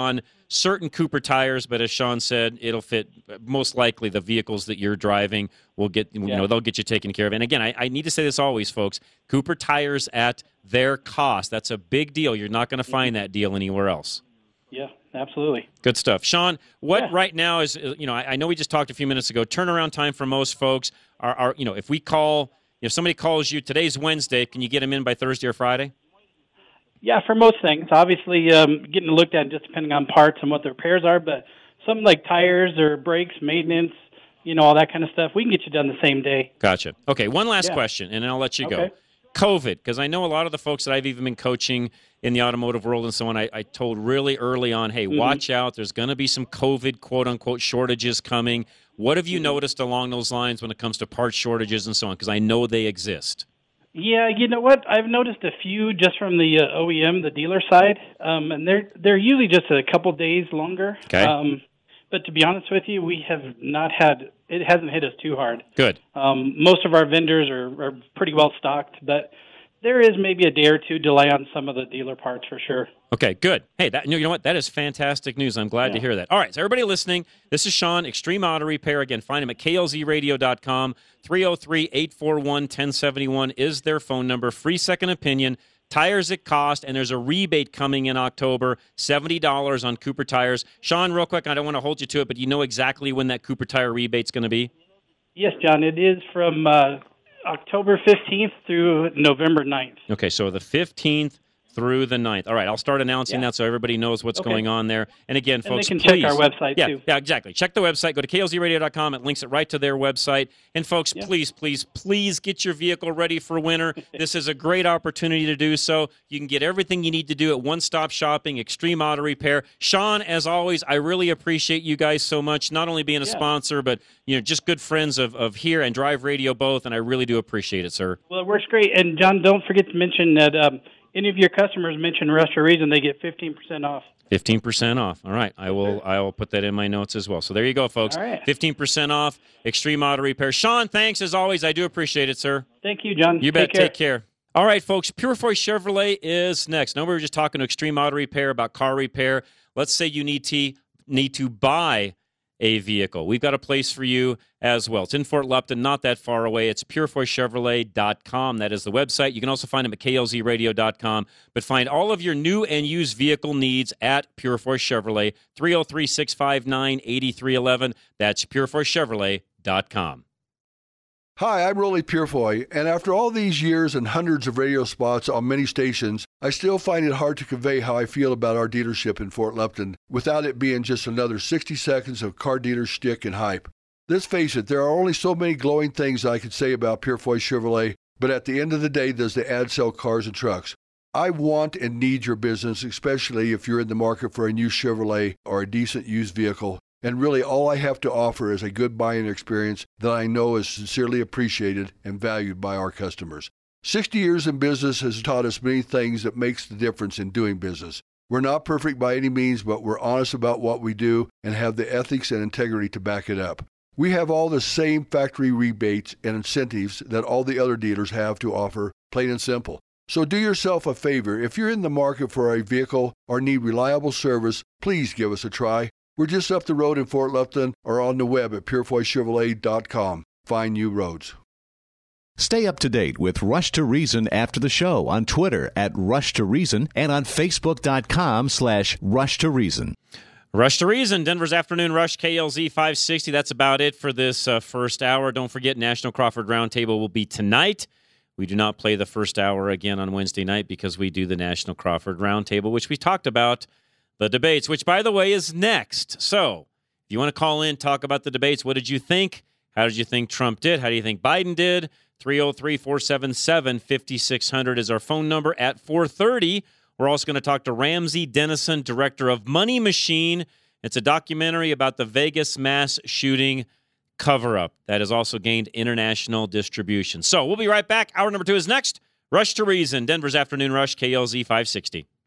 certain Cooper tires, but as Sean said, it'll fit most likely the vehicles that you're driving will get, they'll get you taken care of. And again, I need to say this always, folks, Cooper tires at their cost. That's a big deal. You're not going to find that deal anywhere else. Yeah, absolutely. Good stuff. Sean, what right now is, I know we just talked a few minutes ago, turnaround time for most folks are if we call, if somebody calls you, today's Wednesday, can you get them in by Thursday or Friday? Yeah, for most things. Obviously, getting looked at just depending on parts and what the repairs are, but something like tires or brakes, maintenance, all that kind of stuff, we can get you done the same day. Gotcha. Okay, one last question, and then I'll let you go. COVID, because I know a lot of the folks that I've even been coaching in the automotive world and so on, I told really early on, hey, watch out. There's going to be some COVID, quote-unquote, shortages coming. What have you noticed along those lines when it comes to parts shortages and so on? Because I know they exist. Yeah, you know what? I've noticed a few just from the OEM, the dealer side, and they're usually just a couple days longer. Okay. But to be honest with you, we have not had, it hasn't hit us too hard. Good. Most of our vendors are pretty well stocked, but there is maybe a day or two delay on some of the dealer parts for sure. Okay, good. Hey, you know what? That is fantastic news. I'm glad to hear that. All right, so everybody listening, this is Sean, Extreme Auto Repair. Again, find him at klzradio.com. 303-841-1071 is their phone number. Free second opinion. Tires at cost, and there's a rebate coming in October, $70 on Cooper tires. Sean, real quick, I don't want to hold you to it, but you know exactly when that Cooper tire rebate's going to be? Yes, John. It is from October 15th through November 9th. Okay, so the 15th through the 9th. All right, I'll start announcing that so everybody knows what's going on there. And again, folks, they can please, check our website, too. Yeah, exactly. Check the website. Go to klzradio.com. It links it right to their website. And, folks, please get your vehicle ready for winter. This is a great opportunity to do so. You can get everything you need to do at one-stop shopping, Extreme Auto Repair. Sean, as always, I really appreciate you guys so much, not only being a sponsor, but just good friends of here and Drive Radio both, and I really do appreciate it, sir. Well, it works great. And, John, don't forget to mention that any of your customers mention Rush to Reason, they get 15% off. 15% off. All right. I will put that in my notes as well. So there you go, folks. All right. 15% off, Extreme Auto Repair. Sean, thanks as always. I do appreciate it, sir. Thank you, John. You bet. Take care. All right, folks. Purefoy Chevrolet is next. Now, we were just talking to Extreme Auto Repair about car repair. Let's say you need to buy a vehicle. We've got a place for you as well. It's in Fort Lupton, not that far away. It's purefoychevrolet.com. That is the website. You can also find them at klzradio.com. But find all of your new and used vehicle needs at Purefoy Chevrolet, 303-659-8311. That's purefoychevrolet.com. Hi, I'm Rolly Purefoy, and after all these years and hundreds of radio spots on many stations, I still find it hard to convey how I feel about our dealership in Fort Lupton without it being just another 60 seconds of car dealer shtick and hype. Let's face it, there are only so many glowing things I could say about Purefoy Chevrolet, but at the end of the day, does the ad sell cars and trucks? I want and need your business, especially if you're in the market for a new Chevrolet or a decent used vehicle. And really, all I have to offer is a good buying experience that I know is sincerely appreciated and valued by our customers. 60 years in business has taught us many things that makes the difference in doing business. We're not perfect by any means, but we're honest about what we do and have the ethics and integrity to back it up. We have all the same factory rebates and incentives that all the other dealers have to offer, plain and simple. So do yourself a favor. If you're in the market for a vehicle or need reliable service, please give us a try. We're just up the road in Fort Lupton or on the web at purefoychevrolet.com. Find new roads. Stay up to date with Rush to Reason after the show on Twitter at Rush to Reason and on Facebook.com/Rush to Reason. Rush to Reason, Denver's Afternoon Rush, KLZ 560. That's about it for this first hour. Don't forget, National Crawford Roundtable will be tonight. We do not play the first hour again on Wednesday night because we do the National Crawford Roundtable, which we talked about. The debates, which, by the way, is next. So if you want to call in, talk about the debates. What did you think? How did you think Trump did? How do you think Biden did? 303-477-5600 is our phone number. At 4:30, we're also going to talk to Ramsey Dennison, director of Money Machine. It's a documentary about the Vegas mass shooting cover-up that has also gained international distribution. So we'll be right back. Hour number 2 is next. Rush to Reason, Denver's Afternoon Rush, KLZ 560.